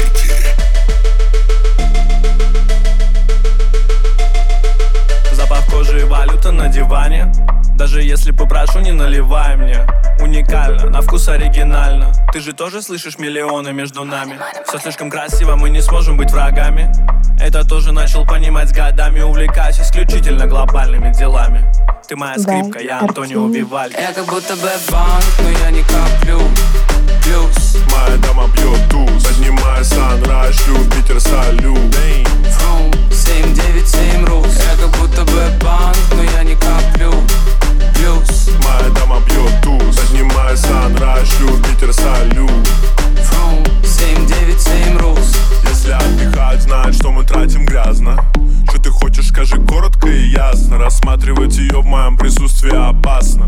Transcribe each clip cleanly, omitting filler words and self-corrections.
Запах кожи и валюта на диване. Даже если попрошу, не наливай мне. Уникально, на вкус оригинально. Ты же тоже слышишь миллионы между нами. Все слишком красиво, мы не сможем быть врагами. Это тоже начал понимать с годами. Увлекаюсь исключительно глобальными делами. Ты моя скрипка, я Антонио Вивальди. Я как будто бы банк, но я не коплю плюс. Моя дама бьет туз, поднимая санрайз, Юпитер, салют. Фрум 797 рус. Я как будто бы банк, но я не коплю плюс. Моя дама бьет туз, поднимая санрайз, Юпитер, салют. Фрум 797 рус. Если отдыхать, знает, что мы тратим грязно. Что ты хочешь, скажи коротко и ясно. Рассматривать ее в моем присутствии опасно.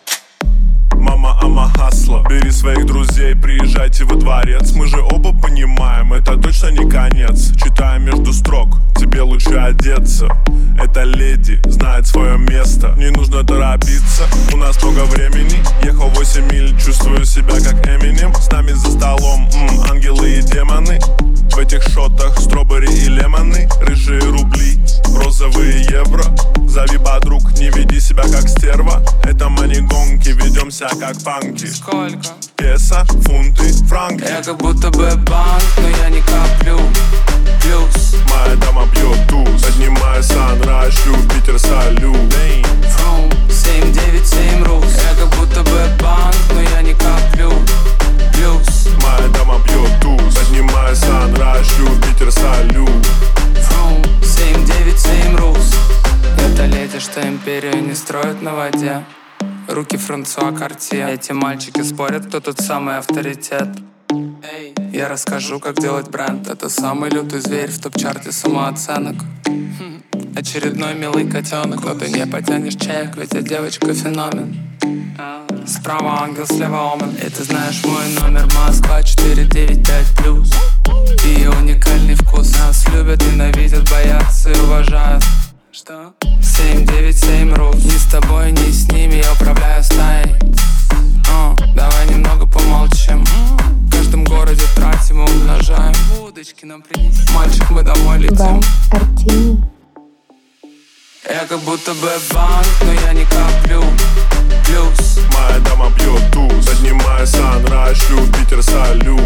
Мама, ама, хасла. Бери своих друзей, приезжайте во дворец. Мы же оба понимаем, это точно не конец. Читая между строк, тебе лучше одеться. Эта леди знает свое место. Не нужно торопиться, у нас много времени. Ехал 8 миль, чувствую себя как Эминем. С нами за столом ангелы и демоны. В этих шотах стробери и лемоны. Рыжие рубли, розовые евро. Зови подруг, не веди себя как стерва. Это мани-гонки, ведемся как панки. Сколько? Песо, фунты, франки. Я как будто бы банк, но я не коплю плюс. Моя дама бьет туз, поднимая санрайз, Юпитер, салют. Фрум 797 рус. Я как будто бы банк, но я не коплю плюс. Моя дама бьет туз, поднимая санрайз, Юпитер, салют. Фрум 797 рус. Это леди, что империю не строит на воде. Руки Франсуа Картье. Эти мальчики спорят, кто тут самый авторитет. Я расскажу, как делать бренд. Это самый лютый зверь в топ-чарте самооценок. Очередной милый котенок, но ты не потянешь чек, ведь я девочка феномен. Справа ангел, слева омен. И ты знаешь мой номер, Москва 495+. И уникальный вкус. Нас любят, ненавидят, боятся и уважают. Что? 797 рус. Ни с тобой, ни с ними, я управляю стаей. Давай немного помолчим. В каждом городе тратим и умножаем. Удочки нам принеси. Мальчик, мы домой летим. Я как будто бы банк, но я не коплю плюс. Моя дама бьет туз, поднимая санрайз, Юпитер, салют.